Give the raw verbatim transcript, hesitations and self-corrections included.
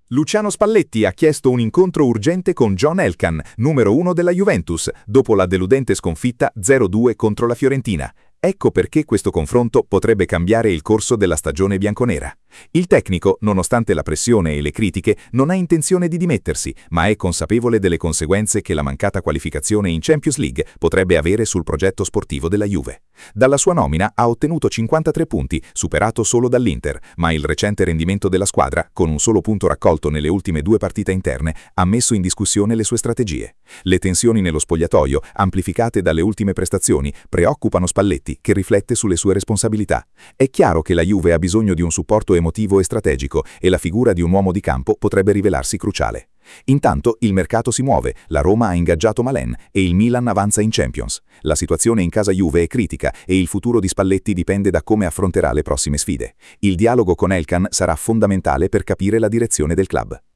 Luciano Spalletti ha chiesto un incontro urgente con John Elkann, numero uno della Juventus, dopo la deludente sconfitta zero due contro la Fiorentina. Ecco perché questo confronto potrebbe cambiare il corso della stagione bianconera. Il tecnico, nonostante la pressione e le critiche, non ha intenzione di dimettersi, ma è consapevole delle conseguenze che la mancata qualificazione in Champions League potrebbe avere sul progetto sportivo della Juve. Dalla sua nomina ha ottenuto cinquantatré punti, superato solo dall'Inter, ma il recente rendimento della squadra, con un solo punto raccolto nelle ultime due partite interne, ha messo in discussione le sue strategie. Le tensioni nello spogliatoio, amplificate dalle ultime prestazioni, preoccupano Spalletti, che riflette sulle sue responsabilità. È chiaro che la Juve ha bisogno di un supporto emotivo e strategico e la figura di un uomo di campo potrebbe rivelarsi cruciale. Intanto il mercato si muove, la Roma ha ingaggiato Malen e il Milan avanza in Champions. La situazione in casa Juve è critica e il futuro di Spalletti dipende da come affronterà le prossime sfide. Il dialogo con Elkann sarà fondamentale per capire la direzione del club.